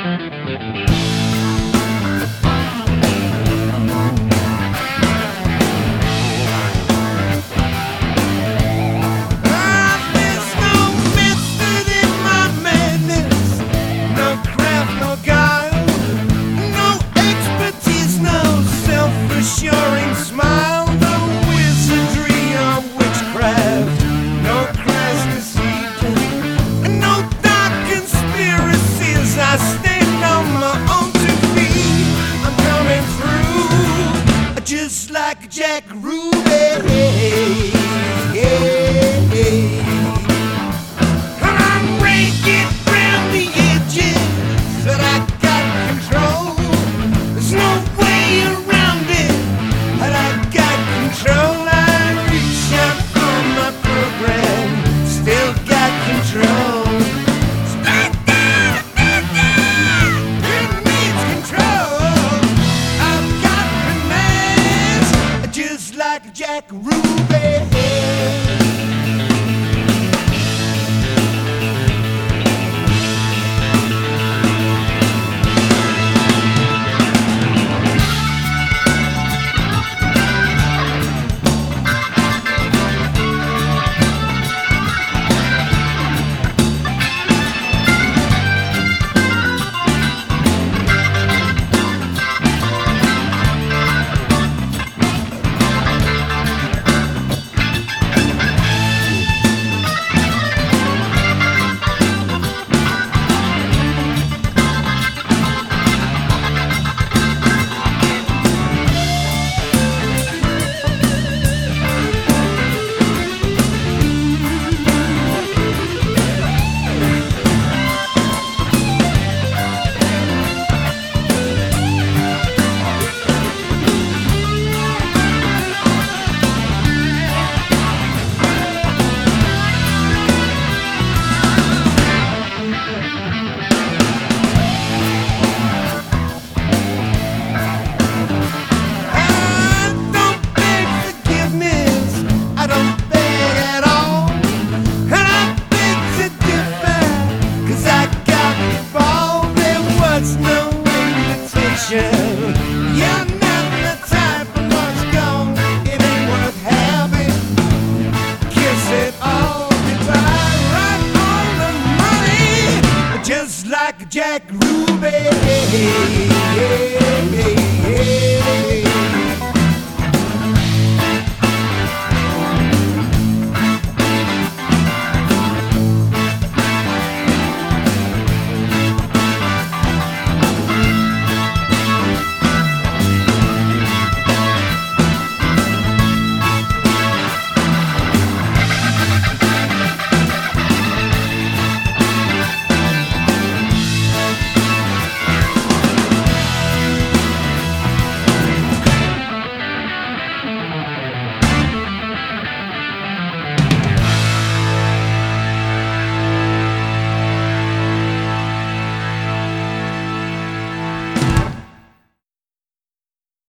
Reassuring smile, no wizardry of witchcraft, no crass deceit, and no dark conspiracies. I stand on my own 2 feet. I'm coming through just like Jack Ruby. And I'm raking round the edges, but I got control. There's no way around it. But I got control, I reach out for my program, still got control. It needs control. I've got finesse, just like Jack Ruby. You're not the type of what's gone, it ain't worth having. Kiss it all goodbye, right on the money, just like Jack Ruby.